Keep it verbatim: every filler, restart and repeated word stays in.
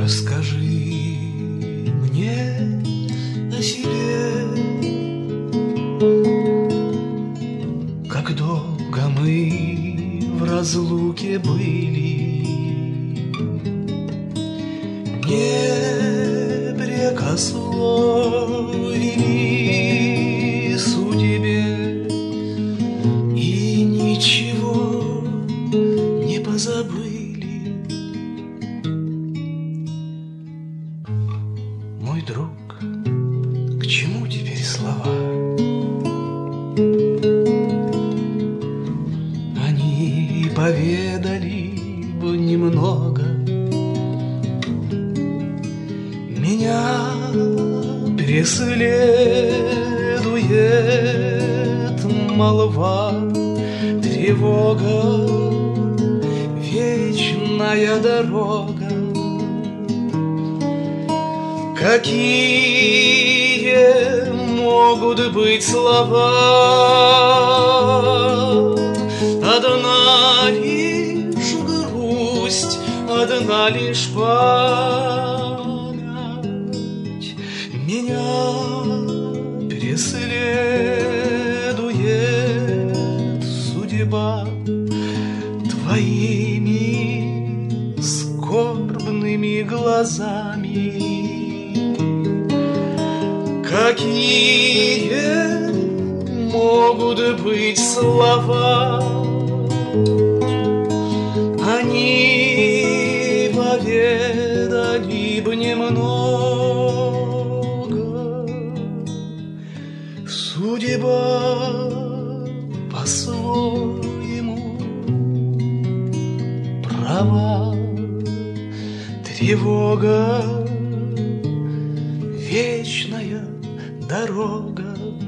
Расскажи мне о себе, как долго мы в разлуке были, не прекословили судьбе и ничего не позабыли. Мой друг, к чему теперь слова? Они поведали бы немного. Меня преследует молва, тревога, вечная дорога. Какие могут быть слова? Одна лишь грусть, одна лишь память меня преследует судьба твоими скорбными глазами. Какие могут быть слова? Они поведали бы немного. Судьба по-своему права, тревога, вечная дорога.